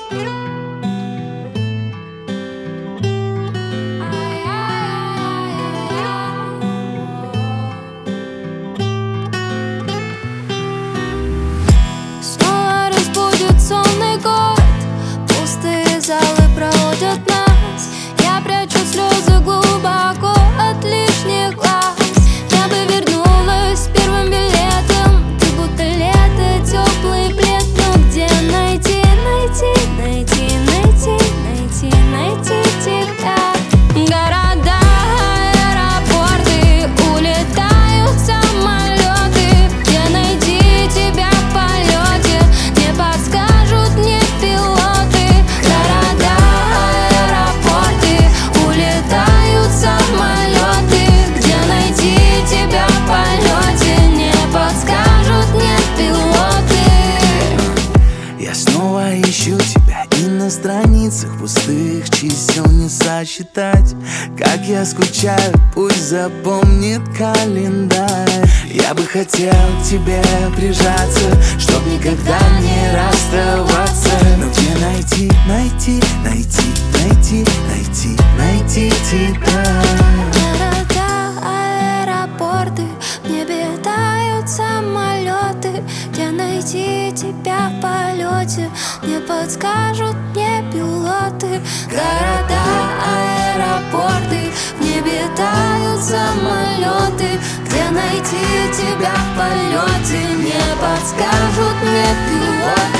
Снова разбудит сонный год, пустые залы проводят нас. Я прячу слезы глубоко от лишних глаз. Я бы вернулась с первым билетом, ты будто лето, теплый плед. Но где найти, найти, найти, найти, найти, найти тебя? Города, аэропорты, улетают самолеты. Где найти тебя в полете? Не подскажут мне пилоты. Города, аэропорты, улетают самолеты. Где найти тебя в полете? Не подскажут мне пилоты. Я снова ищу тебя, и на страницах пустых чисел не сосчитать. Как я скучаю, пусть запомнит календарь. Я бы хотел к тебе прижаться, чтоб никогда не расставаться. Но где найти, найти, найти, найти, найти, найти тебя? Города, аэропорты, в небе тают самолеты. Где найти тебя в полете? Не подскажут мне пилоты. Города, аэропорты, в небе тают самолеты. Где найти тебя в полете? Не подскажут мне пилоты.